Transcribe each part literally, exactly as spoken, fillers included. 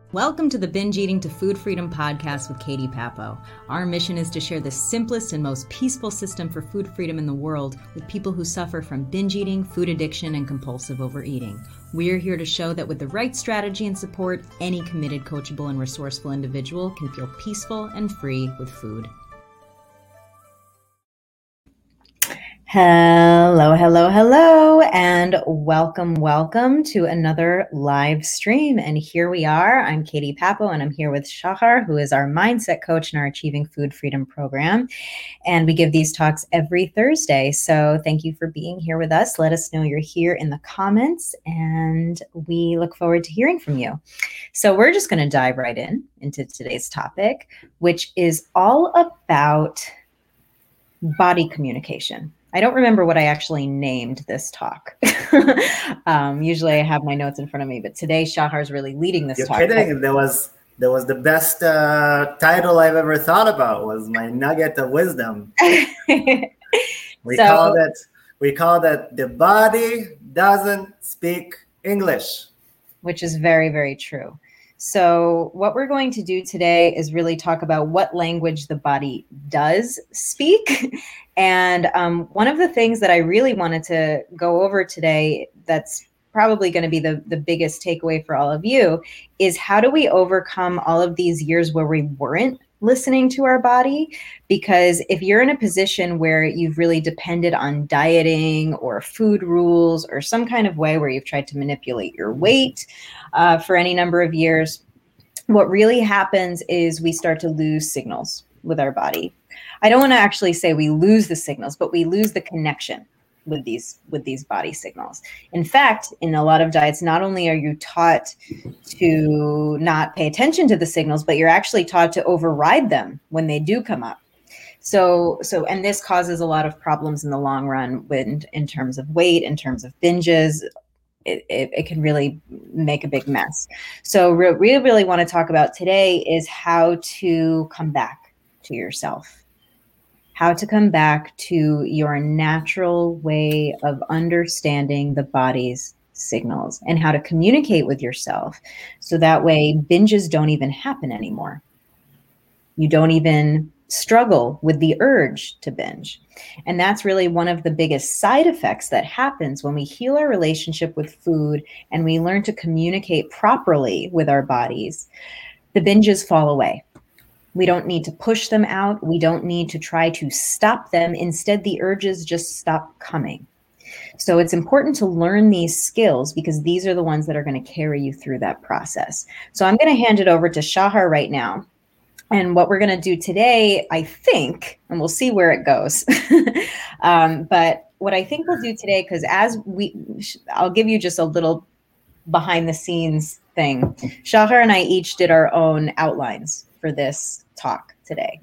Welcome to the Binge Eating to Food Freedom podcast with Katie Papo. Our mission is to share the simplest and most peaceful system for food freedom in the world with people who suffer from binge eating, food addiction, and compulsive overeating. We're here to show that with the right strategy and support, any committed, coachable, and resourceful individual can feel peaceful and free with food. Hello, hello, hello, and welcome, welcome to another live stream. And here we are. I'm Katie Papo, and I'm here with Shahar, who is our mindset coach in our Achieving Food Freedom program. And we give these talks every Thursday. So thank you for being here with us. Let us know you're here in the comments, and we look forward to hearing from you. So we're just going to dive right in into today's topic, which is all about body communication. I don't remember what I actually named this talk. um, usually I have my notes in front of me, but today Shahar's really leading this You're talk. You're kidding. There was, there was the best uh, title I've ever thought about was my nugget of wisdom. we so, called it, we called it The Body Doesn't Speak English. Which is very, very true. So what we're going to do today is really talk about what language the body does speak. And um, one of the things that I really wanted to go over today that's probably going to be the, the biggest takeaway for all of you is how do we overcome all of these years where we weren't listening to our body? Because if you're in a position where you've really depended on dieting or food rules or some kind of way where you've tried to manipulate your weight uh, for any number of years, what really happens is we start to lose signals with our body. I don't want to actually say we lose the signals, but we lose the connection with these with these body signals. In fact, in a lot of diets, not only are you taught to not pay attention to the signals, but you're actually taught to override them when they do come up. So, so, and this causes a lot of problems in the long run when, in terms of weight, in terms of binges. It, it, it can really make a big mess. So what we really want to talk about today is how to come back to yourself. How to come back to your natural way of understanding the body's signals and how to communicate with yourself so that way binges don't even happen anymore. You don't even struggle with the urge to binge. And that's really one of the biggest side effects that happens when we heal our relationship with food and we learn to communicate properly with our bodies. The binges fall away. We don't need to push them out. We don't need to try to stop them. Instead, the urges just stop coming. So it's important to learn these skills because these are the ones that are going to carry you through that process. So I'm going to hand it over to Shahar right now. And what we're going to do today, I think, and we'll see where it goes. um, but what I think we'll do today, because as we, I'll give you just a little behind the scenes thing. Shahar and I each did our own outlines for this talk today.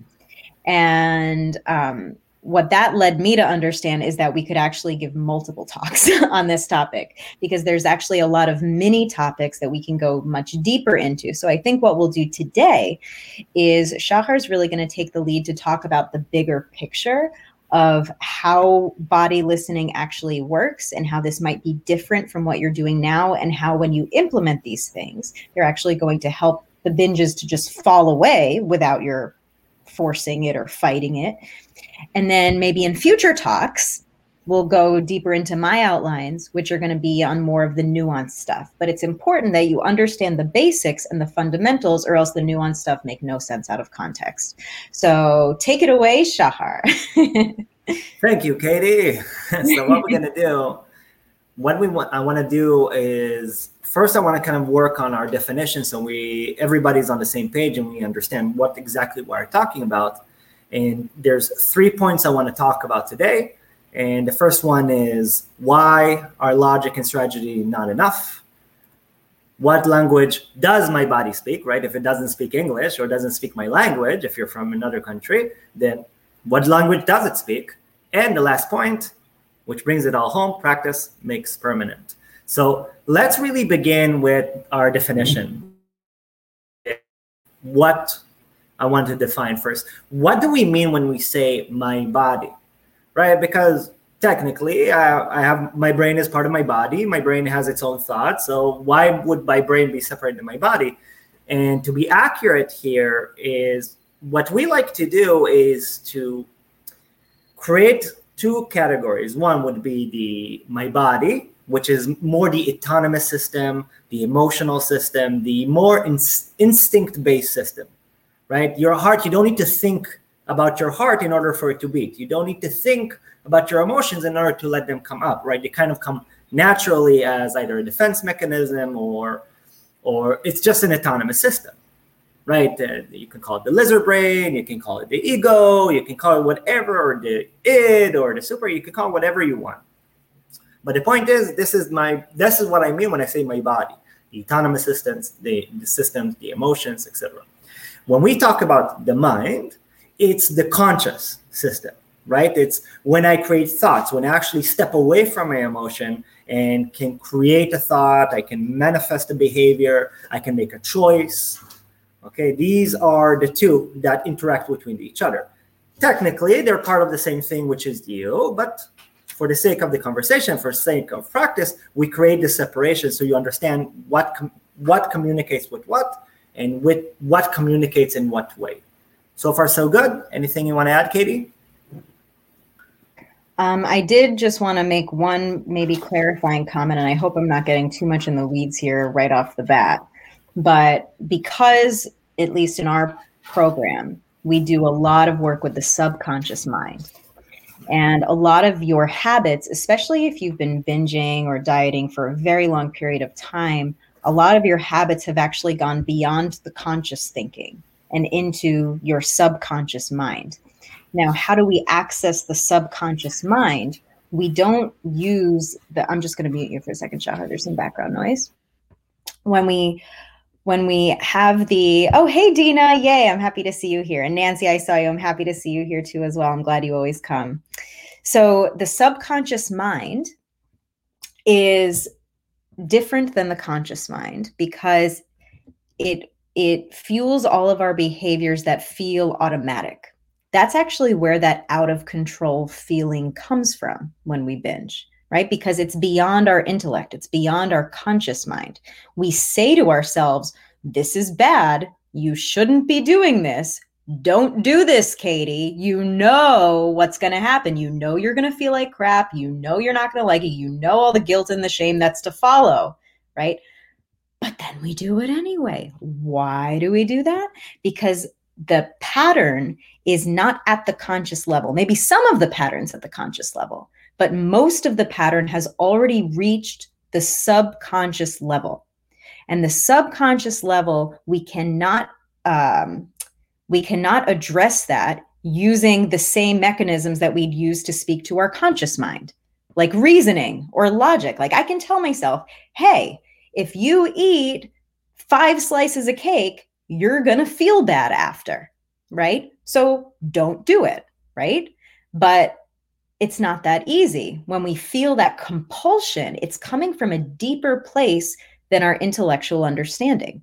And um, what that led me to understand is that we could actually give multiple talks on this topic because there's actually a lot of mini topics that we can go much deeper into. So I think what we'll do today is Shahar's really going to take the lead to talk about the bigger picture of how body listening actually works and how this might be different from what you're doing now and how when you implement these things, they're actually going to help the binges to just fall away without your forcing it or fighting it. And then maybe in future talks, we'll go deeper into my outlines, which are going to be on more of the nuanced stuff. But it's important that you understand the basics and the fundamentals, or else the nuanced stuff make no sense out of context. So take it away, Shahar. Thank you, Katie. So what we're going to do, what we want, I want to do is first, I want to kind of work on our definition so we everybody's on the same page and we understand what exactly we're talking about. And there's three points I want to talk about today. And the first one is why are logic and strategy not enough? What language does my body speak, right? If it doesn't speak English or doesn't speak my language, if you're from another country, then what language does it speak? And the last point, which brings it all home, practice makes permanent. So let's really begin with our definition. What I want to define first. What do we mean when we say my body, right? Because technically I, I have, my brain is part of my body. My brain has its own thoughts. So why would my brain be separate than my body? And to be accurate here is what we like to do is to create two categories. One would be the my body, which is more the autonomous system, the emotional system, the more in, instinct-based system, right? Your heart, you don't need to think about your heart in order for it to beat. You don't need to think about your emotions in order to let them come up, right? They kind of come naturally as either a defense mechanism or, or it's just an autonomous system, right? Uh, you can call it the lizard brain, you can call it the ego, you can call it whatever, or the id, or the super, you can call it whatever you want. But the point is, this is my, this is what I mean when I say my body, the autonomous systems, the, the systems, the emotions, et cetera. When we talk about the mind, it's the conscious system, right? It's when I create thoughts, when I actually step away from my emotion and can create a thought, I can manifest a behavior, I can make a choice. Okay, these are the two that interact between each other. Technically, they're part of the same thing, which is you, but for the sake of the conversation, for the sake of practice, we create the separation so you understand what com- what communicates with what and with what communicates in what way. So far, so good. Anything you want to add, Katie? Um, I did just want to make one maybe clarifying comment, and I hope I'm not getting too much in the weeds here right off the bat. But because, at least in our program, we do a lot of work with the subconscious mind. And a lot of your habits, especially if you've been binging or dieting for a very long period of time, a lot of your habits have actually gone beyond the conscious thinking and into your subconscious mind. Now, how do we access the subconscious mind? We don't use the, I'm just going to mute you for a second, Shahar, there's some background noise. When we When we have the, oh, hey, Dina, yay, I'm happy to see you here. And Nancy, I saw you. I'm happy to see you here too as well. I'm glad you always come. So the subconscious mind is different than the conscious mind because it it fuels all of our behaviors that feel automatic. That's actually where that out of control feeling comes from when we binge. Right? Because it's beyond our intellect. It's beyond our conscious mind. We say to ourselves, this is bad. You shouldn't be doing this. Don't do this, Katie. You know what's going to happen. You know you're going to feel like crap. You know you're not going to like it. You know all the guilt and the shame that's to follow, right? But then we do it anyway. Why do we do that? Because the pattern is not at the conscious level. Maybe some of the patterns at the conscious level. But most of the pattern has already reached the subconscious level. And the subconscious level, we cannot, um, we cannot address that using the same mechanisms that we'd use to speak to our conscious mind, like reasoning or logic. Like I can tell myself, hey, if you eat five slices of cake, you're going to feel bad after, right? So don't do it, right? But it's not that easy. When we feel that compulsion, it's coming from a deeper place than our intellectual understanding.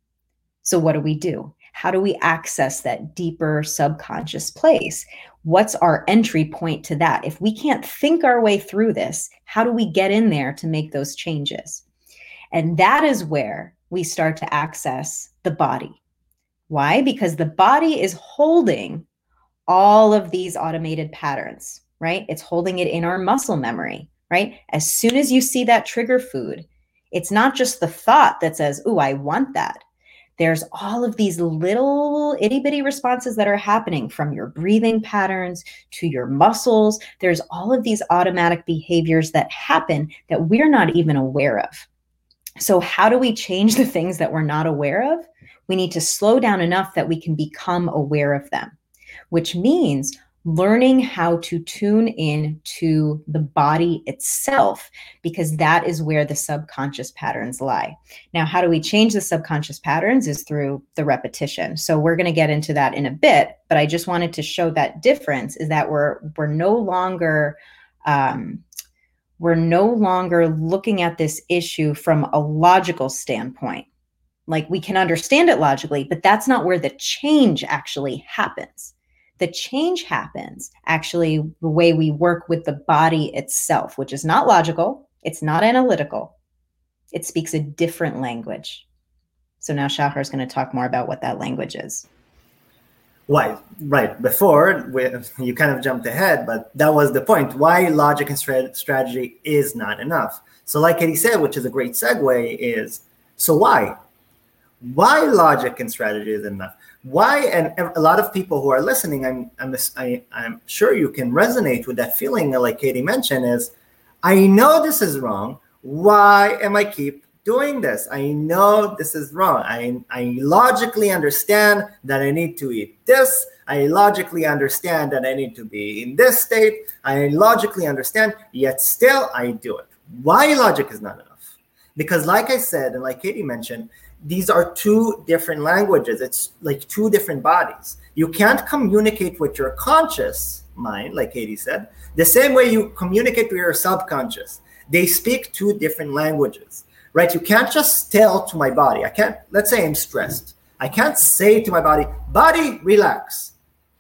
So what do we do? How do we access that deeper subconscious place? What's our entry point to that? If we can't think our way through this, how do we get in there to make those changes? And that is where we start to access the body. Why? Because the body is holding all of these automated patterns. Right? It's holding it in our muscle memory, right? As soon as you see that trigger food, it's not just the thought that says, ooh, I want that. There's all of these little itty bitty responses that are happening from your breathing patterns to your muscles. There's all of these automatic behaviors that happen that we're not even aware of. So how do we change the things that we're not aware of? We need to slow down enough that we can become aware of them, which means learning how to tune in to the body itself, because that is where the subconscious patterns lie. Now, how do we change the subconscious patterns is through the repetition. So we're going to get into that in a bit, but I just wanted to show that difference is that we're we're no longer um, we're no longer looking at this issue from a logical standpoint. Like we can understand it logically, but that's not where the change actually happens. The change happens actually the way we work with the body itself, which is not logical. It's not analytical. It speaks a different language. So now Shahar is going to talk more about what that language is. Right, right. Before, we, you kind of jumped ahead, but that was the point. Why logic and stra- strategy is not enough. So like Katie said, which is a great segue, is, so why? Why logic and strategy is enough? Why? And a lot of people who are listening, I'm, I'm, I, I'm sure you can resonate with that feeling, like Katie mentioned, is, I know this is wrong. Why am I keep doing this? I know this is wrong. I, I logically understand that I need to eat this. I logically understand that I need to be in this state. I logically understand, yet still I do it. Why logic is not enough? Because like I said, and like Katie mentioned, these are two different languages. It's like two different bodies. You can't communicate with your conscious mind, like Katie said, the same way you communicate with your subconscious. They speak two different languages, right? You can't just tell to my body. I can't, let's say I'm stressed. I can't say to my body, body, relax.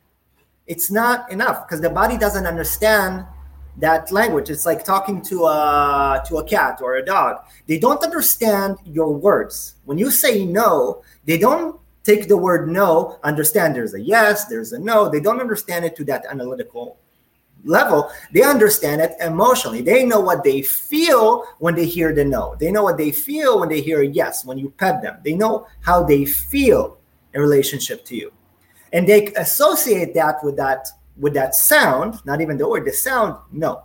It's not enough because the body doesn't understand that language. It's like talking to a, to a cat or a dog. They don't understand your words. When you say no, they don't take the word no, understand there's a yes, there's a no. They don't understand it to that analytical level. They understand it emotionally. They know what they feel when they hear the no. They know what they feel when they hear a yes, when you pet them. They know how they feel in relationship to you. And they associate that with that with that sound, not even the word, the sound, no.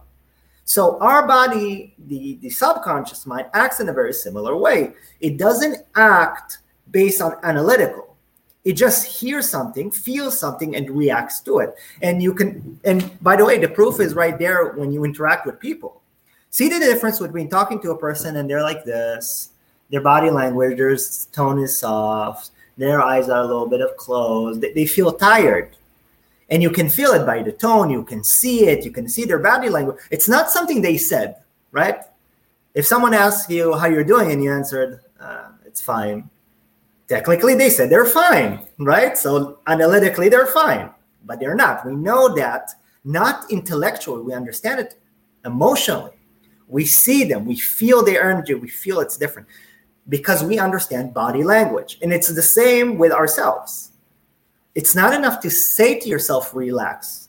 So our body, the, the subconscious mind, acts in a very similar way. It doesn't act based on analytical. It just hears something, feels something, and reacts to it. And you can, and by the way, the proof is right there when you interact with people. See the difference between talking to a person and they're like this, their body language, their tone is soft, their eyes are a little bit of closed, they, they feel tired. And you can feel it by the tone, you can see it, you can see their body language. It's not something they said, right? If someone asks you how you're doing and you answered, uh, it's fine. Technically, they said they're fine, right? So analytically, they're fine, but they're not. We know that, not intellectually, we understand it emotionally. We see them, we feel their energy, we feel it's different because we understand body language. And it's the same with ourselves. It's not enough to say to yourself, relax,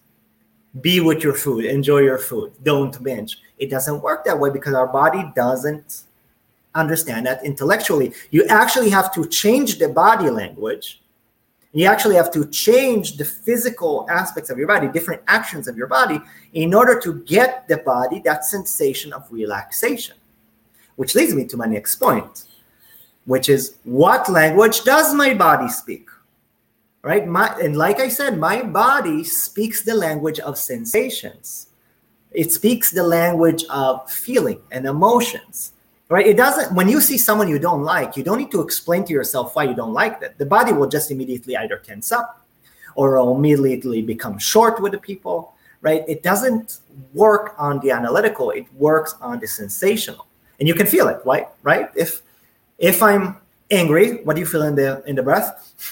be with your food, enjoy your food, don't binge. It doesn't work that way because our body doesn't understand that intellectually. You actually have to change the body language. You actually have to change the physical aspects of your body, different actions of your body, in order to get the body that sensation of relaxation. Which leads me to my next point, which is, what language does my body speak? Right? My, and like I said, my body speaks the language of sensations. It speaks the language of feeling and emotions. Right? It doesn't, when you see someone you don't like, you don't need to explain to yourself why you don't like that. The body will just immediately either tense up or immediately become short with the people, right? It doesn't work on the analytical, it works on the sensational. And you can feel it, right? Right? If if I'm angry, what do you feel in the in the breath?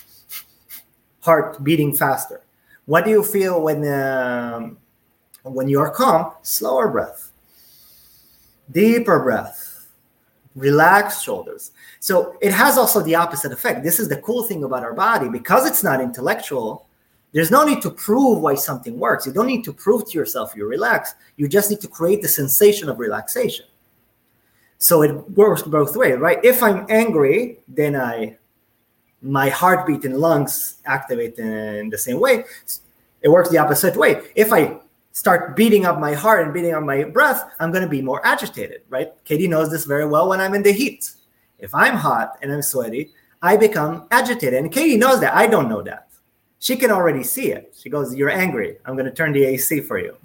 Heart beating faster. What do you feel when um, when you're calm? Slower breath, deeper breath, relaxed shoulders. So it has also the opposite effect. This is the cool thing about our body. Because it's not intellectual, there's no need to prove why something works. You don't need to prove to yourself you're relaxed. You just need to create the sensation of relaxation. So it works both ways, right? If I'm angry, then I my heartbeat and lungs activate in the same way. It works the opposite way. If I start beating up my heart and beating up my breath, I'm going to be more agitated, right? Katie knows this very well when I'm in the heat. If I'm hot and I'm sweaty, I become agitated. And Katie knows that. I don't know that. She can already see it. She goes, you're angry. I'm going to turn the A C for you.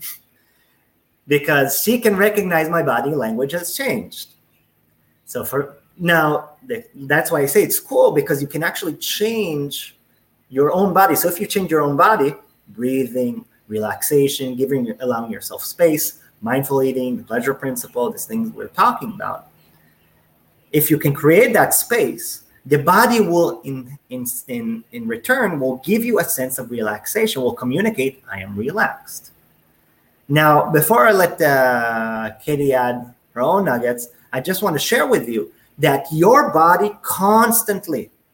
Because she can recognize my body language has changed. So for now, that's why I say it's cool, because you can actually change your own body. So if you change your own body, breathing, relaxation, giving, allowing yourself space, mindful eating, the pleasure principle, these things we're talking about. If you can create that space, the body will, in in in in return, will give you a sense of relaxation. Will communicate, I am relaxed. Now, before I let uh, Katie add her own nuggets, I just want to share with you that your body constantly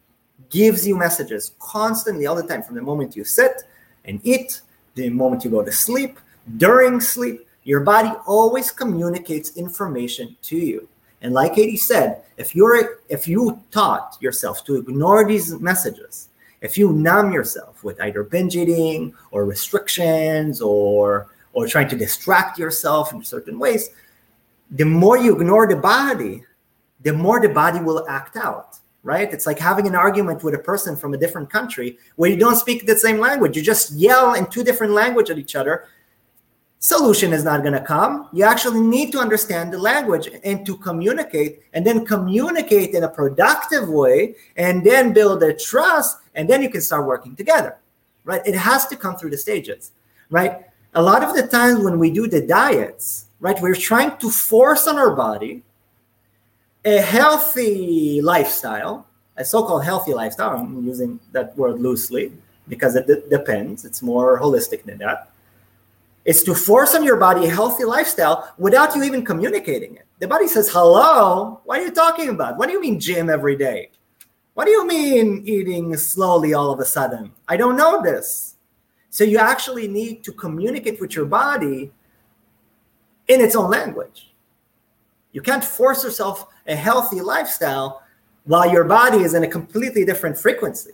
gives you messages constantly, all the time, from the moment you sit and eat, the moment you go to sleep, during sleep. Your body always communicates information to you. And like Katie said, if you're if you taught yourself to ignore these messages, if you numb yourself with either binge eating or restrictions or or trying to distract yourself in certain ways, the more you ignore the body, the more the body will act out, right? It's like having an argument with a person from a different country where you don't speak the same language. You just yell in two different languages at each other. Solution is not going to come. You actually need to understand the language and to communicate, and then communicate in a productive way, and then build a trust, and then you can start working together, right? It has to come through the stages, right? A lot of the times when we do the diets, right, we're trying to force on our body a healthy lifestyle, a so-called healthy lifestyle. I'm using that word loosely because it d- depends. It's more holistic than that. It's to force on your body a healthy lifestyle without you even communicating it. The body says, hello, what are you talking about? What do you mean gym every day? What do you mean eating slowly all of a sudden? I don't know this. So you actually need to communicate with your body in its own language. You can't force yourself a healthy lifestyle while your body is in a completely different frequency.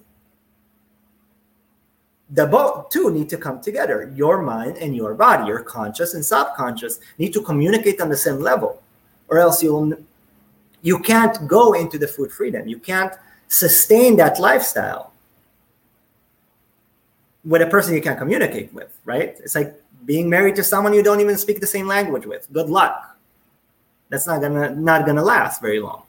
The both two need to come together. Your mind and your body, your conscious and subconscious, need to communicate on the same level, or else you'll you can't go into the food freedom. You can't sustain that lifestyle with a person you can't communicate with, right? It's like being married to someone you don't even speak the same language with. Good luck. That's not gonna not gonna last very long.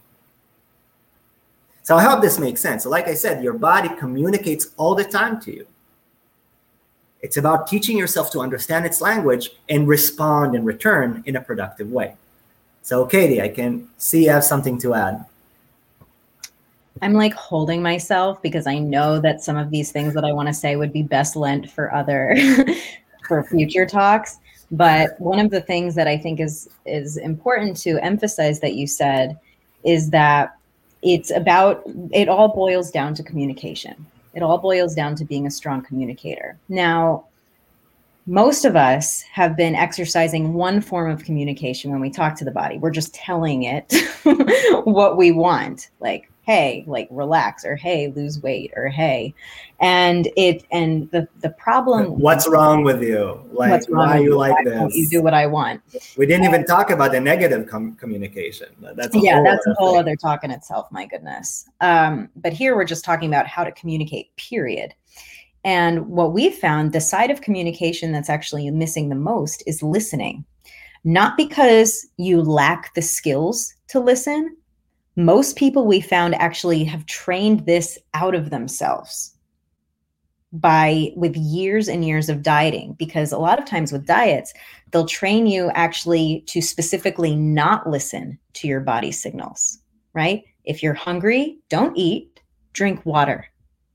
So I hope this makes sense. So like I said, your body communicates all the time to you. It's about teaching yourself to understand its language and respond in return in a productive way. So Katie, I can see you have something to add. I'm like holding myself because I know that some of these things that I want to say would be best lent for other, for future talks. But one of the things that I think is, is important to emphasize that you said is that it's about, it all boils down to communication. It all boils down to being a strong communicator. Now, most of us have been exercising one form of communication when we talk to the body. We're just telling it what we want, like, hey, like relax, or hey, lose weight, or hey. And it and the the problem. What's wrong with you? Like, why you like this? You do what I want. We didn't even talk about the negative com- communication. That's a yeah, whole that's a whole thing. other talk in itself. My goodness. Um, but here we're just talking about how to communicate. Period. And what we've found, the side of communication that's actually missing the most is listening. Not because you lack the skills to listen. Most people we found actually have trained this out of themselves by with years and years of dieting, because a lot of times with diets, they'll train you actually to specifically not listen to your body signals, right? If you're hungry, don't eat, drink water.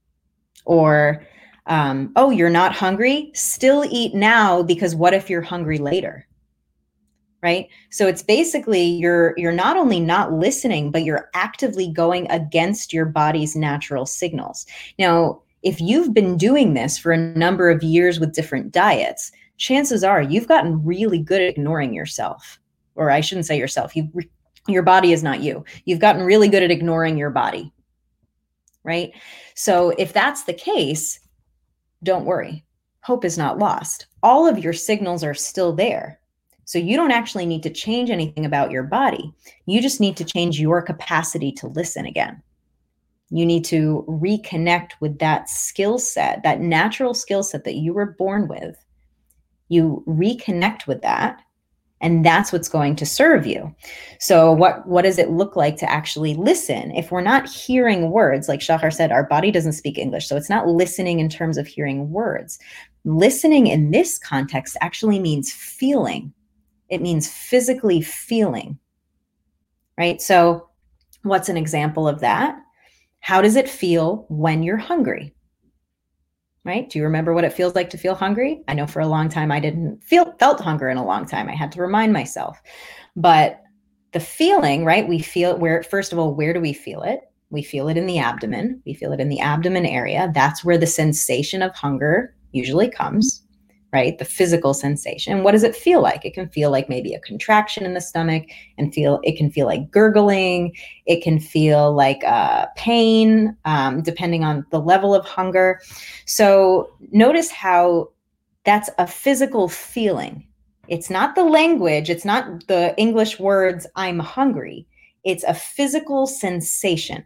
Or, um, oh, you're not hungry, still eat now, because what if you're hungry later? Right? So it's basically you're you're not only not listening, but you're actively going against your body's natural signals. Now, if you've been doing this for a number of years with different diets, chances are you've gotten really good at ignoring yourself. Or I shouldn't say yourself. You, your body is not you. You've gotten really good at ignoring your body. Right? So if that's the case, don't worry. Hope is not lost. All of your signals are still there. So you don't actually need to change anything about your body. You just need to change your capacity to listen again. You need to reconnect with that skill set, that natural skill set that you were born with. You reconnect with that, and that's what's going to serve you. So what, what does it look like to actually listen? If we're not hearing words, like Shahar said, our body doesn't speak English, so it's not listening in terms of hearing words. Listening in this context actually means feeling. It means physically feeling, right? So what's an example of that? How does it feel when you're hungry, right? Do you remember what it feels like to feel hungry? I know for a long time I didn't feel felt hunger in a long time. I had to remind myself. But the feeling, right? We feel where, first of all, where do we feel it? We feel it in the abdomen. We feel it in the abdomen area. That's where the sensation of hunger usually comes, right? The physical sensation. What does it feel like? It can feel like maybe a contraction in the stomach, and feel it can feel like gurgling. It can feel like uh, pain, um, depending on the level of hunger. So notice how that's a physical feeling. It's not the language. It's not the English words, I'm hungry. It's a physical sensation.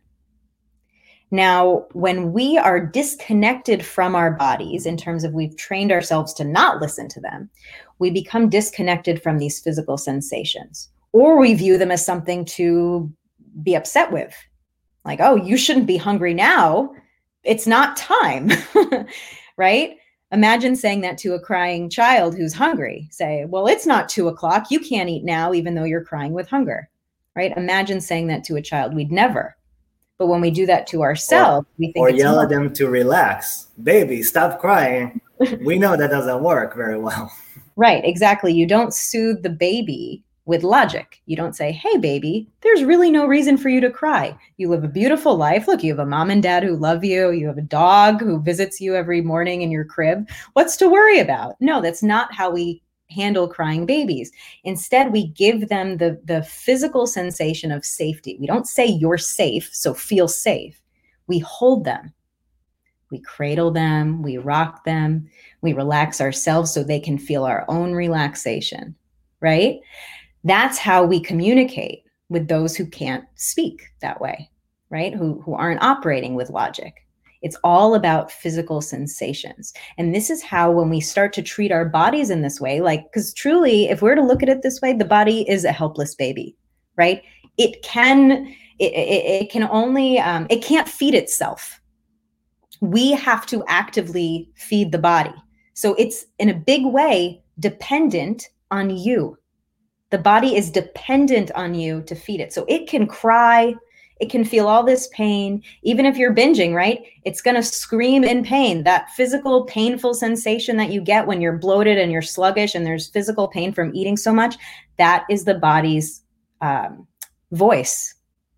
Now, when we are disconnected from our bodies, in terms of we've trained ourselves to not listen to them, we become disconnected from these physical sensations, or we view them as something to be upset with. Like, oh, you shouldn't be hungry now. It's not time, right? Imagine saying that to a crying child who's hungry. Say, well, it's not two o'clock. You can't eat now, even though you're crying with hunger, right? Imagine saying that to a child. We'd never. But when we do that to ourselves, or, we think or it's yell normal. at them to relax. Baby, stop crying. We know that doesn't work very well. Right, exactly. You don't soothe the baby with logic. You don't say, hey, baby, there's really no reason for you to cry. You live a beautiful life. Look, you have a mom and dad who love you. You have a dog who visits you every morning in your crib. What's to worry about? No, that's not how we handle crying babies. Instead, we give them the, the physical sensation of safety. We don't say you're safe, so feel safe. We hold them. We cradle them. We rock them. We relax ourselves so they can feel our own relaxation, right? That's how we communicate with those who can't speak that way, right? Who, who aren't operating with logic. It's all about physical sensations. And this is how, when we start to treat our bodies in this way, like, because truly, if we're to look at it this way, the body is a helpless baby, right? It can, it, it, it can only, um, it can't feed itself. We have to actively feed the body. So it's, in a big way, dependent on you. The body is dependent on you to feed it. So it can cry. It can feel all this pain. Even if you're binging, right? It's going to scream in pain. That physical, painful sensation that you get when you're bloated and you're sluggish and there's physical pain from eating so much, that is the body's um, voice,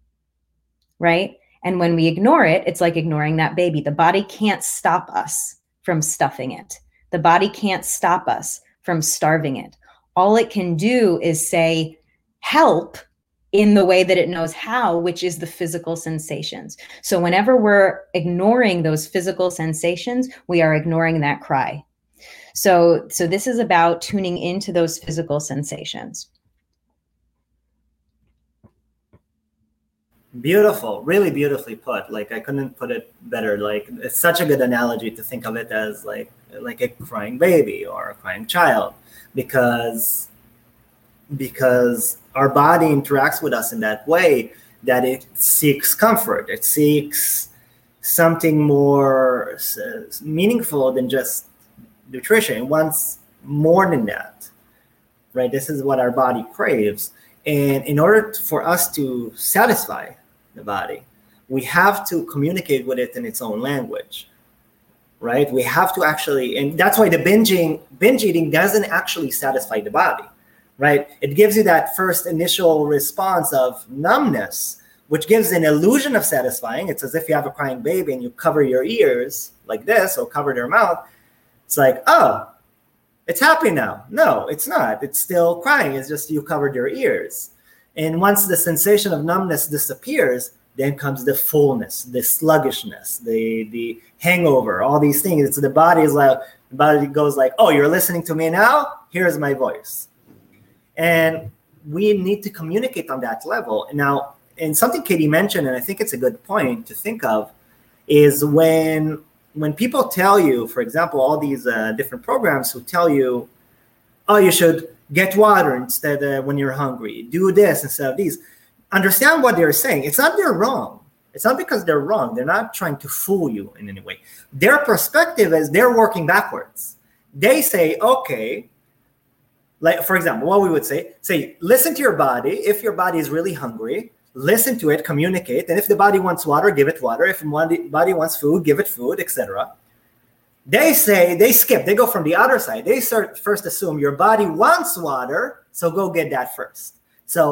right? And when we ignore it, it's like ignoring that baby. The body can't stop us from stuffing it. The body can't stop us from starving it. All it can do is say, help, in the way that it knows how, which is the physical sensations. So whenever we're ignoring those physical sensations, we are ignoring that cry. So, so this is about tuning into those physical sensations. Beautiful, really beautifully put. Like, I couldn't put it better. Like, it's such a good analogy to think of it as like like a crying baby or a crying child, because because our body interacts with us in that way, that it seeks comfort. It seeks something more meaningful than just nutrition. It wants more than that, right? This is what our body craves. And in order for us to satisfy the body, we have to communicate with it in its own language, right? We have to actually, and that's why the binging, binge eating doesn't actually satisfy the body, right? It gives you that first initial response of numbness, which gives an illusion of satisfying. It's as if you have a crying baby and you cover your ears like this or cover their mouth. It's like, oh, it's happy now. No, it's not. It's still crying. It's just you covered your ears. And once the sensation of numbness disappears, then comes the fullness, the sluggishness, the the hangover, all these things. It's the body is like, the body goes like, oh, you're listening to me now? Here's my voice. And we need to communicate on that level. Now, and something Katie mentioned, and I think it's a good point to think of, is when when people tell you, for example, all these uh, different programs who tell you, oh, you should get water instead uh, when you're hungry, do this instead of these. Understand what they're saying. It's not they're wrong. It's not because they're wrong. They're not trying to fool you in any way. Their perspective is they're working backwards. They say, okay, like, for example, what we would say, say, listen to your body. If your body is really hungry, listen to it, communicate. And if the body wants water, give it water. If the body wants food, give it food, et cetera. They say, they skip, they go from the other side. They start first assume your body wants water, so go get that first. So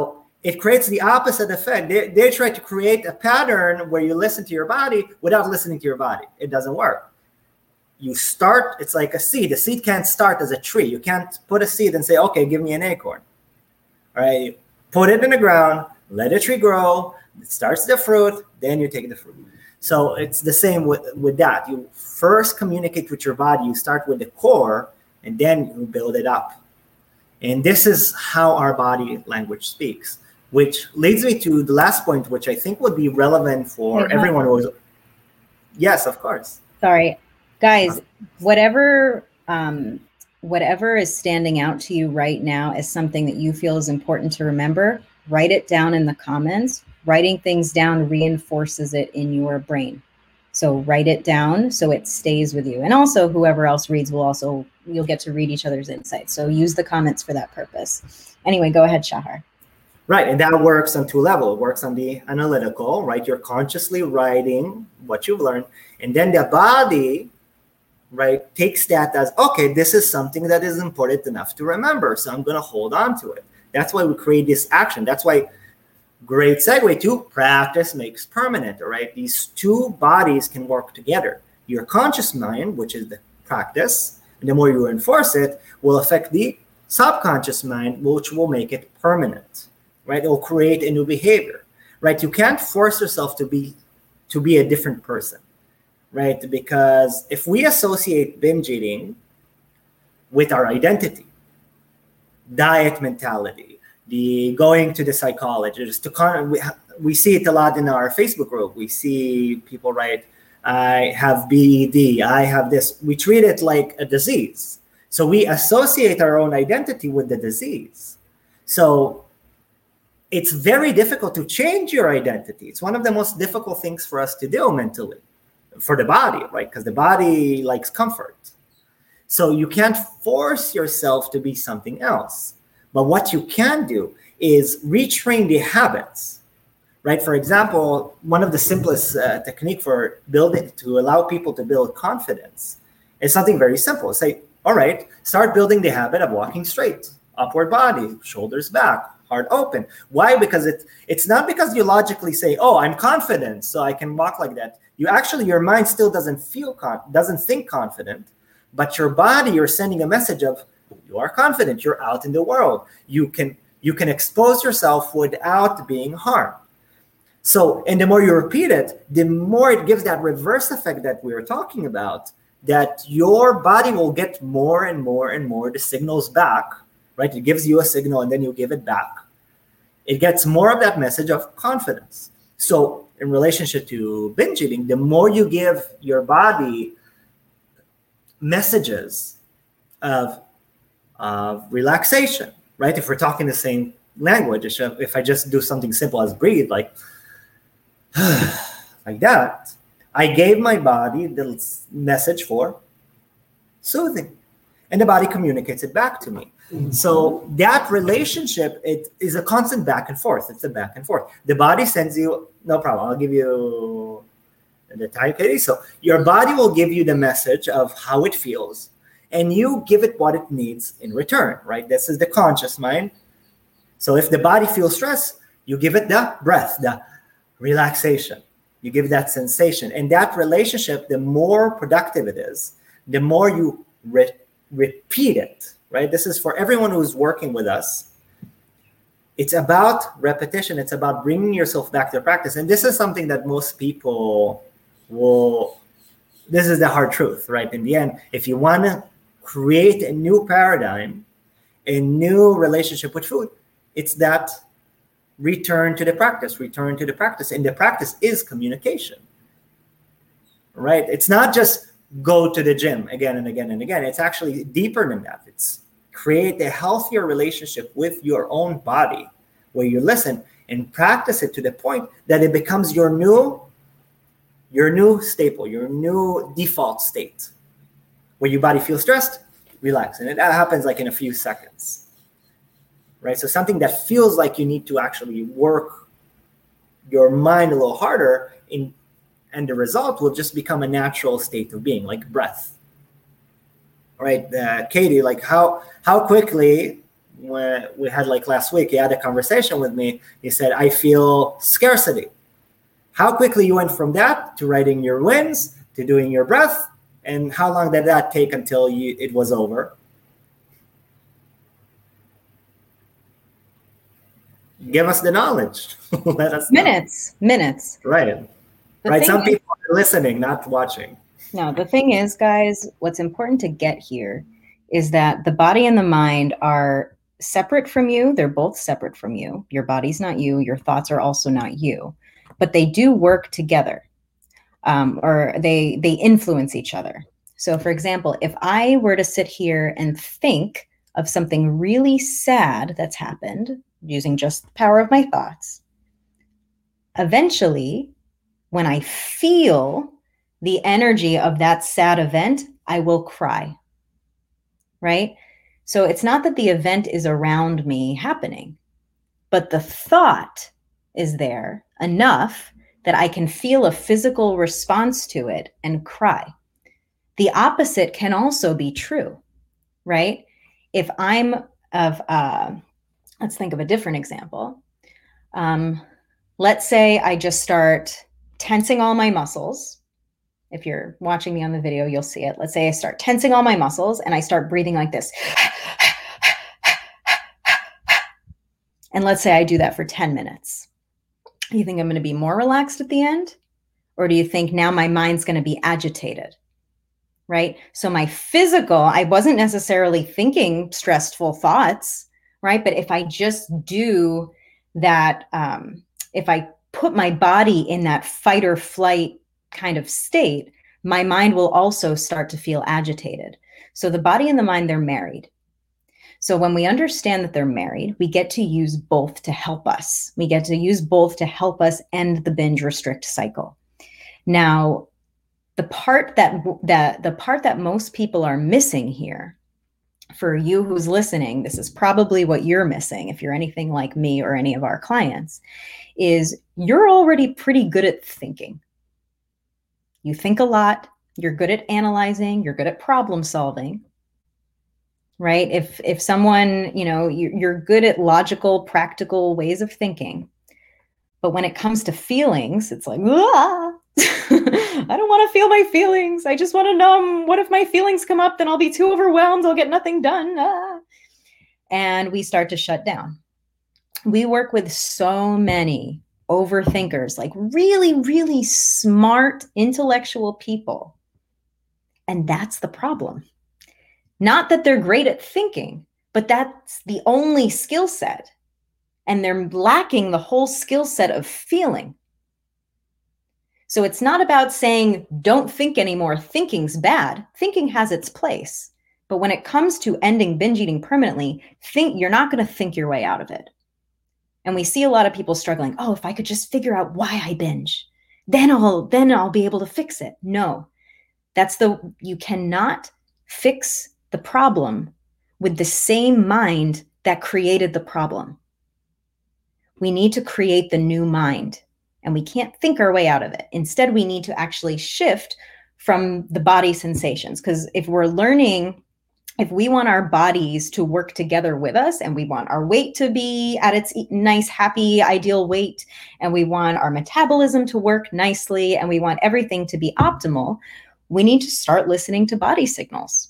it creates the opposite effect. They, they try to create a pattern where you listen to your body without listening to your body. It doesn't work. You start, it's like a seed. A seed can't start as a tree. You can't put a seed and say, okay, give me an acorn. All right, you put it in the ground, let the tree grow, it starts the fruit, then you take the fruit. So it's the same with, with that. You first communicate with your body. You start with the core, and then you build it up. And this is how our body language speaks, which leads me to the last point, which I think would be relevant for Wait, everyone who is... Yes, of course. Sorry. Guys, whatever um, whatever is standing out to you right now as something that you feel is important to remember, write it down in the comments. Writing things down reinforces it in your brain. So write it down so it stays with you. And also whoever else reads will also, you'll get to read each other's insights. So use the comments for that purpose. Anyway, go ahead, Shahar. Right, and that works on two levels. It works on the analytical, right? You're consciously writing what you've learned. And then the body, right, takes that as, okay, this is something that is important enough to remember. So I'm going to hold on to it. That's why we create this action. That's why, great segue to practice makes permanent, all right? These two bodies can work together. Your conscious mind, which is the practice, and the more you enforce it, will affect the subconscious mind, which will make it permanent, right? It will create a new behavior, right? You can't force yourself to be to be a different person, right? Because if we associate binge eating with our identity, diet mentality, the going to the psychologist, to con- we, we see it a lot in our Facebook group. We see people write, I have B E D, I have this. We treat it like a disease. So we associate our own identity with the disease. So it's very difficult to change your identity. It's one of the most difficult things for us to do mentally, for the body, right? Because the body likes comfort. So you can't force yourself to be something else. But what you can do is retrain the habits, right? For example, one of the simplest uh, technique for building, to allow people to build confidence is something very simple. Say, all right, start building the habit of walking straight, upward body, shoulders back, heart open. Why? Because it, it's not because you logically say, oh, I'm confident, so I can walk like that. You actually, your mind still doesn't feel, con- doesn't think confident, but your body, you're sending a message of, you are confident, you're out in the world. You can, you can expose yourself without being harmed. So, and the more you repeat it, the more it gives that reverse effect that we were talking about, that your body will get more and more and more the signals back, right? It gives you a signal and then you give it back. It gets more of that message of confidence. So in relationship to binge eating, the more you give your body messages of, of relaxation, right? If we're talking the same language, if I just do something simple as breathe, like, like that, I gave my body the message for soothing, and the body communicates it back to me. Mm-hmm. So that relationship, it is a constant back and forth. It's a back and forth. The body sends you, no problem, I'll give you the time, Katie. So your body will give you the message of how it feels, and you give it what it needs in return, right? This is the conscious mind. So if the body feels stress, you give it the breath, the relaxation. You give that sensation. And that relationship, the more productive it is, the more you re- repeat it, right? This is for everyone who's working with us. It's about repetition. It's about bringing yourself back to practice. And this is something that most people will, this is the hard truth, right? In the end, if you want to create a new paradigm, a new relationship with food, it's that return to the practice, return to the practice. And the practice is communication, right? It's not just go to the gym again and again and again. It's actually deeper than that. It's create a healthier relationship with your own body where you listen and practice it to the point that it becomes your new, your new staple, your new default state. Where your body feels stressed, relax. And it happens like in a few seconds. Right? So something that feels like you need to actually work your mind a little harder, in, and the result will just become a natural state of being, like breath. Right? Uh, Katie, like how how quickly when we had like last week, he had a conversation with me. He said, I feel scarcity. How quickly you went from that to writing your wins, to doing your breath, and how long did that take until you, it was over? Give us the knowledge. Let us know. Minutes, minutes. Right. The right. Some is, people are listening, not watching. No, the thing is, guys, what's important to get here is that the body and the mind are separate from you. They're both separate from you. Your body's not you. Your thoughts are also not you. But they do work together, um, or they they influence each other. So, for example, if I were to sit here and think of something really sad that's happened using just the power of my thoughts, eventually, when I feel the energy of that sad event, I will cry, right? So it's not that the event is around me happening, but the thought is there enough that I can feel a physical response to it and cry. The opposite can also be true, right? If I'm of, uh, let's think of a different example. Um, let's say I just start tensing all my muscles. If you're watching me on the video, you'll see it. Let's say I start tensing all my muscles and I start breathing like this. And let's say I do that for ten minutes. You think I'm going to be more relaxed at the end? Or do you think now my mind's going to be agitated? Right? So my physical, I wasn't necessarily thinking stressful thoughts, right? But if I just do that, um, if I put my body in that fight or flight kind of state, my mind will also start to feel agitated. So the body and the mind, they're married. So when we understand that they're married, we get to use both to help us. We get to use both to help us end the binge restrict cycle. Now, the part that that the part that most people are missing here, for you who's listening, this is probably what you're missing if you're anything like me or any of our clients, is you're already pretty good at thinking. You think a lot, you're good at analyzing, you're good at problem solving, right? If if someone, you know, you're good at logical, practical ways of thinking. But when it comes to feelings, it's like, ah, I don't want to feel my feelings. I just want to numb. What if my feelings come up? Then I'll be too overwhelmed. I'll get nothing done. Ah. And we start to shut down. We work with so many overthinkers, like really, really smart, intellectual people. And that's the problem. Not that they're great at thinking, but that's the only skill set. And they're lacking the whole skill set of feeling. So it's not about saying, don't think anymore. Thinking's bad. Thinking has its place. But when it comes to ending binge eating permanently, think you're not going to think your way out of it. And we see a lot of people struggling. Oh, if I could just figure out why I binge, then I'll, then I'll be able to fix it. No, that's the, you cannot fix the problem with the same mind that created the problem. We need to create the new mind, and we can't think our way out of it. Instead, we need to actually shift from the body sensations. Because if we're learning, if we want our bodies to work together with us, and we want our weight to be at its nice, happy, ideal weight, and we want our metabolism to work nicely, and we want everything to be optimal, we need to start listening to body signals.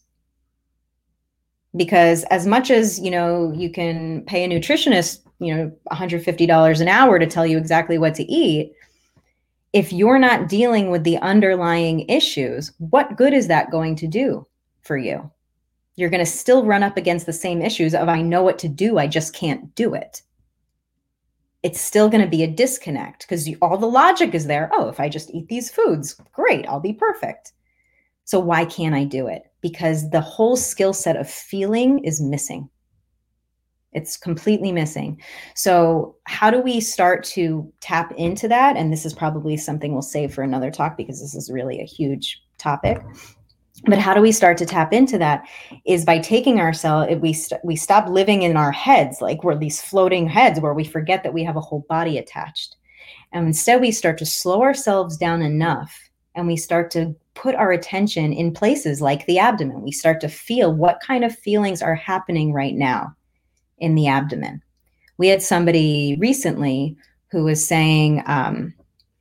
Because as much as, you know, you can pay a nutritionist, you know, one hundred fifty dollars an hour to tell you exactly what to eat, if you're not dealing with the underlying issues, what good is that going to do for you? You're going to still run up against the same issues of, I know what to do, I just can't do it. It's still going to be a disconnect because all the logic is there. Oh, if I just eat these foods, great, I'll be perfect. So why can't I do it? Because the whole skill set of feeling is missing. It's completely missing. So how do we start to tap into that? And this is probably something we'll save for another talk because this is really a huge topic. But how do we start to tap into that is by taking ourselves, we, st- we stop living in our heads, like we're these floating heads where we forget that we have a whole body attached. And instead we start to slow ourselves down enough and we start to put our attention in places like the abdomen. We start to feel what kind of feelings are happening right now in the abdomen. We had somebody recently who was saying, um,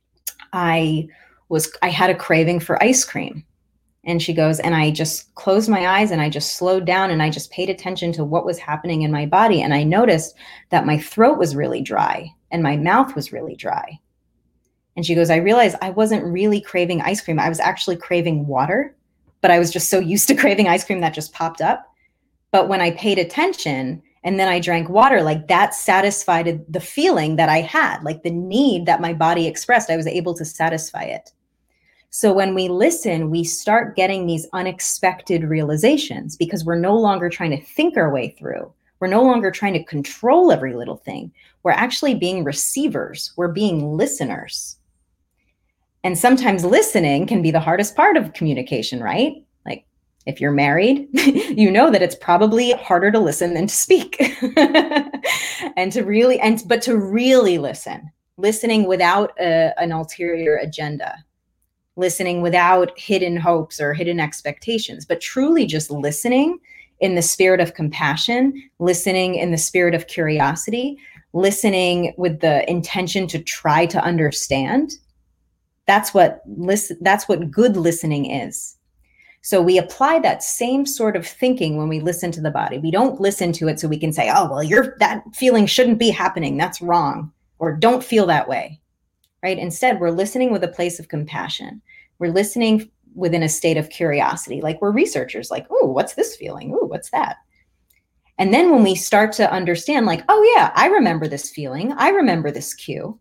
I was, I had a craving for ice cream. And she goes, and I just closed my eyes and I just slowed down and I just paid attention to what was happening in my body. And I noticed that my throat was really dry and my mouth was really dry. And she goes, I realized I wasn't really craving ice cream. I was actually craving water, but I was just so used to craving ice cream that just popped up. But when I paid attention and then I drank water, like that satisfied the feeling that I had, like the need that my body expressed, I was able to satisfy it. So when we listen, we start getting these unexpected realizations because we're no longer trying to think our way through. We're no longer trying to control every little thing. We're actually being receivers. We're being listeners. And sometimes listening can be the hardest part of communication, right? Like if you're married, you know that it's probably harder to listen than to speak. and to really, and but to really listen, listening without a, an ulterior agenda, listening without hidden hopes or hidden expectations, but truly just listening in the spirit of compassion, listening in the spirit of curiosity, listening with the intention to try to understand. That's what listen, that's what good listening is. So we apply that same sort of thinking when we listen to the body. We don't listen to it so we can say, oh, well, you're, that feeling shouldn't be happening. That's wrong. Or don't feel that way, right? Instead, we're listening with a place of compassion. We're listening within a state of curiosity. Like we're researchers, like, oh, what's this feeling? Oh, what's that? And then when we start to understand, like, oh yeah, I remember this feeling. I remember this cue.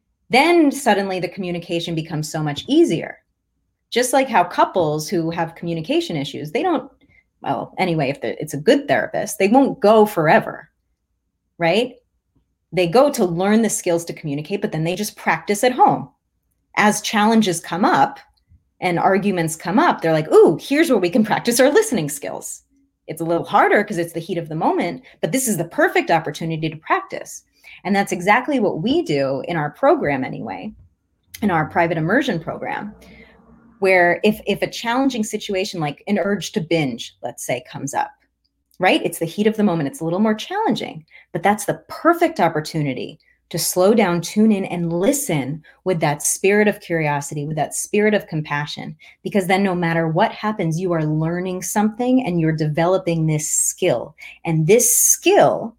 Then suddenly the communication becomes so much easier. Just like how couples who have communication issues, they don't, well, anyway, if it's a good therapist, they won't go forever, right? They go to learn the skills to communicate, but then they just practice at home. As challenges come up and arguments come up, they're like, ooh, here's where we can practice our listening skills. It's a little harder because it's the heat of the moment, but this is the perfect opportunity to practice. And that's exactly what we do in our program anyway, in our private immersion program, where if, if a challenging situation like an urge to binge, let's say, comes up, right? It's the heat of the moment. It's a little more challenging, but that's the perfect opportunity to slow down, tune in, and listen with that spirit of curiosity, with that spirit of compassion, because then no matter what happens, you are learning something and you're developing this skill. And this skill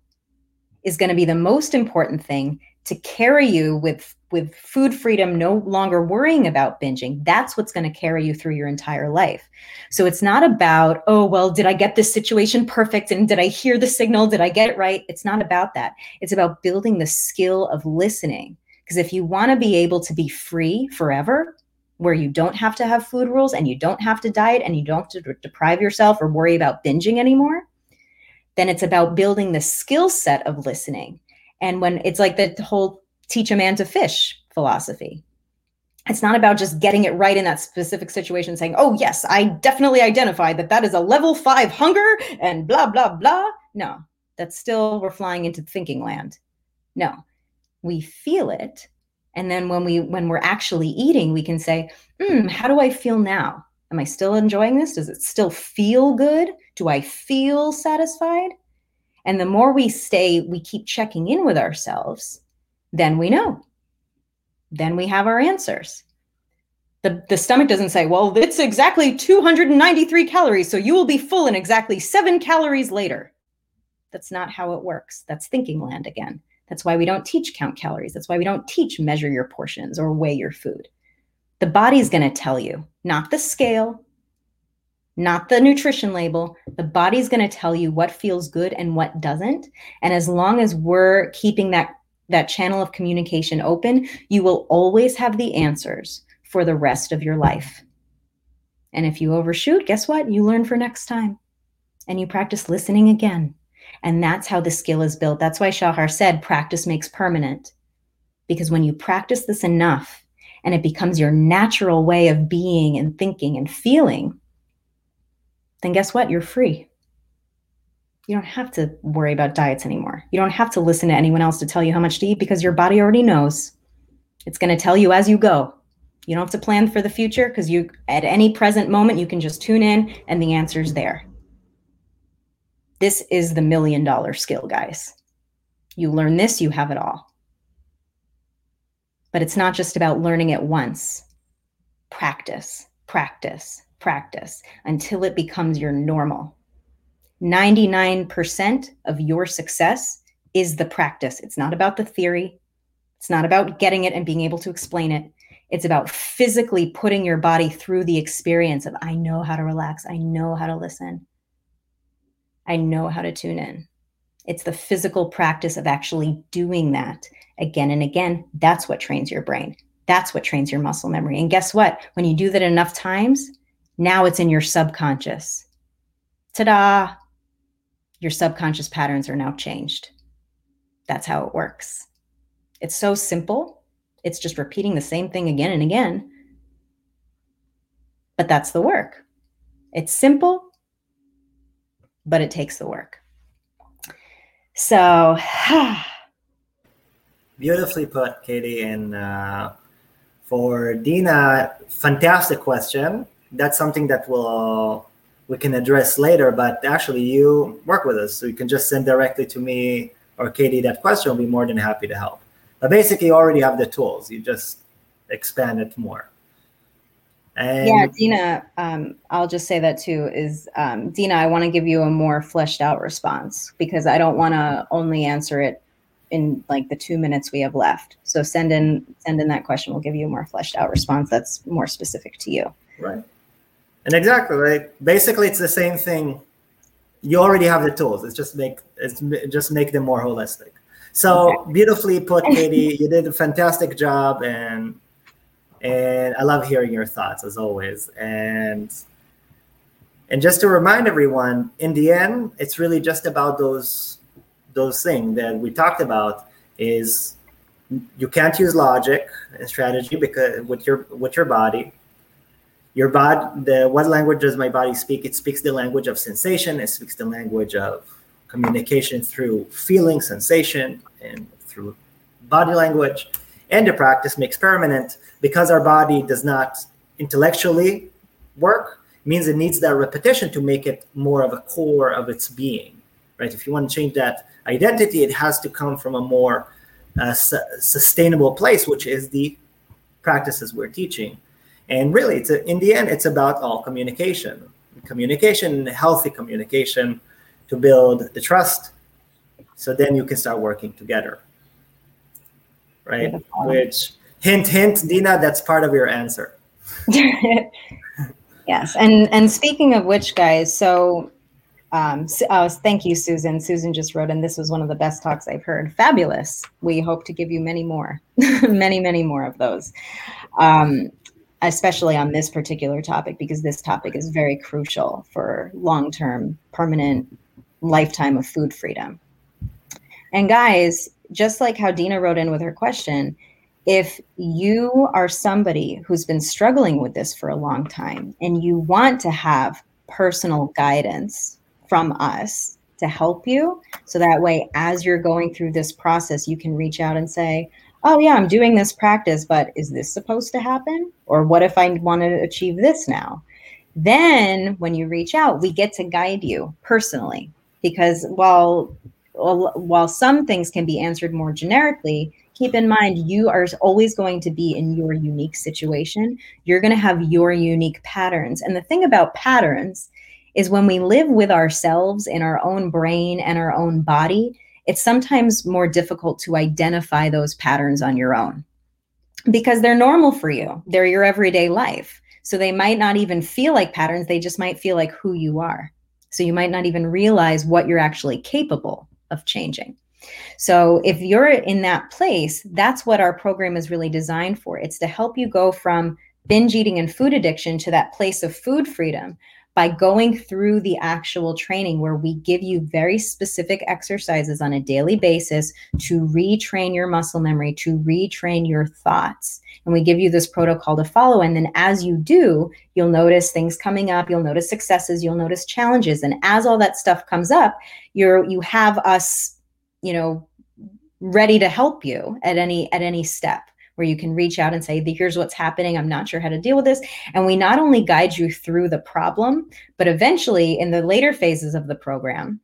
is going to be the most important thing to carry you with, with food freedom, no longer worrying about binging. That's what's going to carry you through your entire life. So it's not about, oh, well, did I get this situation perfect? And did I hear the signal? Did I get it right? It's not about that. It's about building the skill of listening. Because if you want to be able to be free forever, where you don't have to have food rules and you don't have to diet and you don't have to deprive yourself or worry about binging anymore, then it's about building the skill set of listening. And when it's like the whole teach a man to fish philosophy, it's not about just getting it right in that specific situation, saying, oh, yes, I definitely identified that that is a level five hunger and blah, blah, blah. No, that's still, we're flying into thinking land. No, we feel it. And then when we, when we're actually eating, we can say, hmm, how do I feel now? Am I still enjoying this? Does it still feel good? Do I feel satisfied? And the more we stay, we keep checking in with ourselves, then we know. Then we have our answers. The, the stomach doesn't say, well, it's exactly two hundred ninety-three calories, so you will be full in exactly seven calories later. That's not how it works. That's thinking land again. That's why we don't teach count calories. That's why we don't teach measure your portions or weigh your food. The body's going to tell you, not the scale, not the nutrition label. The body's going to tell you what feels good and what doesn't. And as long as we're keeping that, that channel of communication open, you will always have the answers for the rest of your life. And if you overshoot, guess what? You learn for next time. And you practice listening again. And that's how the skill is built. That's why Shahar said, practice makes permanent. Because when you practice this enough, and it becomes your natural way of being and thinking and feeling, then guess what? You're free. You don't have to worry about diets anymore. You don't have to listen to anyone else to tell you how much to eat because your body already knows. It's going to tell you as you go. You don't have to plan for the future because you, at any present moment, you can just tune in and the answer's there. This is the million dollar skill, guys. You learn this, you have it all. But it's not just about learning it once. Practice, practice, practice until it becomes your normal. ninety-nine percent of your success is the practice. It's not about the theory. It's not about getting it and being able to explain it. It's about physically putting your body through the experience of, I know how to relax. I know how to listen. I know how to tune in. It's the physical practice of actually doing that again and again. That's what trains your brain. That's what trains your muscle memory. And guess what? When you do that enough times, now it's in your subconscious. Ta-da! Your subconscious patterns are now changed. That's how it works. It's so simple. It's just repeating the same thing again and again. But that's the work. It's simple, but it takes the work. So, beautifully put, Katie. And uh, for Dina, fantastic question. That's something that we'll we can address later. But actually, you work with us, so you can just send directly to me or Katie that question. I'll be more than happy to help. But basically, you already have the tools. You just expand it more. And yeah, Dina, um, I'll just say that too, is um, Dina, I want to give you a more fleshed out response because I don't want to only answer it in like the two minutes we have left. So send in, send in that question. We'll give you a more fleshed out response that's more specific to you. Right. And exactly, right? Basically, it's the same thing. You already have the tools. It's just make, it's just make them more holistic. So okay. Beautifully put, Katie. You did a fantastic job, and and I love hearing your thoughts as always. And and just to remind everyone, in the end, it's really just about those those things that we talked about. Is you can't use logic and strategy because with your with your body. Your body, the what language does my body speak? It speaks the language of sensation. It speaks the language of communication through feeling, sensation, and through body language. And the practice makes permanent because our body does not intellectually work, means it needs that repetition to make it more of a core of its being, right? If you want to change that identity, it has to come from a more uh, su- sustainable place, which is the practices we're teaching. And really, it's a, in the end, it's about all communication, communication, healthy communication to build the trust. So then you can start working together, right? Beautiful. Which, hint, hint, Dina, that's part of your answer. Yes. And, and speaking of which, guys, so um, uh, thank you, Susan. Susan just wrote in, this was one of the best talks I've heard. Fabulous. We hope to give you many more, many, many more of those. Um, especially on this particular topic, because this topic is very crucial for long-term, permanent lifetime of food freedom. And guys, just like how Dina wrote in with her question, if you are somebody who's been struggling with this for a long time and you want to have personal guidance from us to help you, so that way, as you're going through this process, you can reach out and say, oh yeah, I'm doing this practice, but is this supposed to happen? Or what if I want to achieve this now? Then when you reach out, we get to guide you personally, because while, while some things can be answered more generically, keep in mind, you are always going to be in your unique situation. You're going to have your unique patterns. And the thing about patterns is when we live with ourselves in our own brain and our own body, it's sometimes more difficult to identify those patterns on your own because they're normal for you. They're your everyday life. So they might not even feel like patterns. They just might feel like who you are. So you might not even realize what you're actually capable of changing. So if you're in that place, that's what our program is really designed for. It's to help you go from binge eating and food addiction to that place of food freedom by going through the actual training where we give you very specific exercises on a daily basis to retrain your muscle memory, to retrain your thoughts. And we give you this protocol to follow. And then as you do, you'll notice things coming up, you'll notice successes, you'll notice challenges. And as all that stuff comes up, you're, you have us, you know, ready to help you at any, at any step, where you can reach out and say, here's what's happening. I'm not sure how to deal with this. And we not only guide you through the problem, but eventually in the later phases of the program,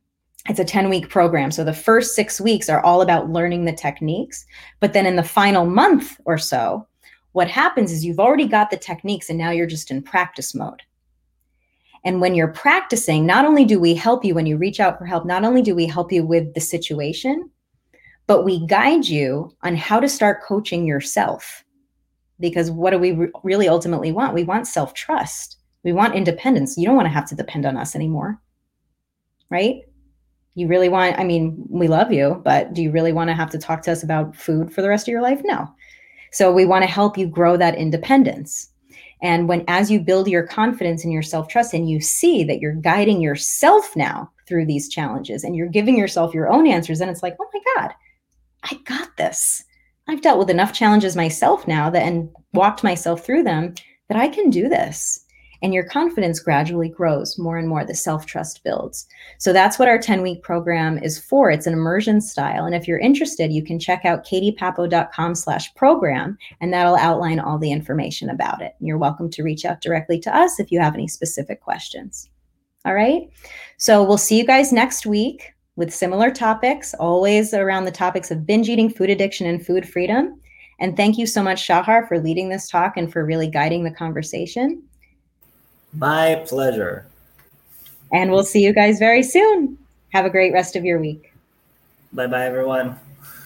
It's a ten week program. So the first six weeks are all about learning the techniques. But then in the final month or so, what happens is you've already got the techniques and now you're just in practice mode. And when you're practicing, not only do we help you when you reach out for help, not only do we help you with the situation, but we guide you on how to start coaching yourself. Because what do we re- really ultimately want? We want self-trust. We want independence. You don't want to have to depend on us anymore, right? You really want, I mean, we love you, but do you really want to have to talk to us about food for the rest of your life? No. So we want to help you grow that independence. And when, as you build your confidence and your self-trust and you see that you're guiding yourself now through these challenges and you're giving yourself your own answers, then it's like, oh my God, I got this. I've dealt with enough challenges myself now that, and walked myself through them, that I can do this. And your confidence gradually grows more and more. The self-trust builds. So that's what our ten week program is for. It's an immersion style. And if you're interested, you can check out katiepapo.com slash program, and that'll outline all the information about it. And you're welcome to reach out directly to us if you have any specific questions. All right. So we'll see you guys next week with similar topics, always around the topics of binge eating, food addiction, and food freedom. And thank you so much, Shahar, for leading this talk and for really guiding the conversation. My pleasure. And we'll see you guys very soon. Have a great rest of your week. Bye-bye, everyone.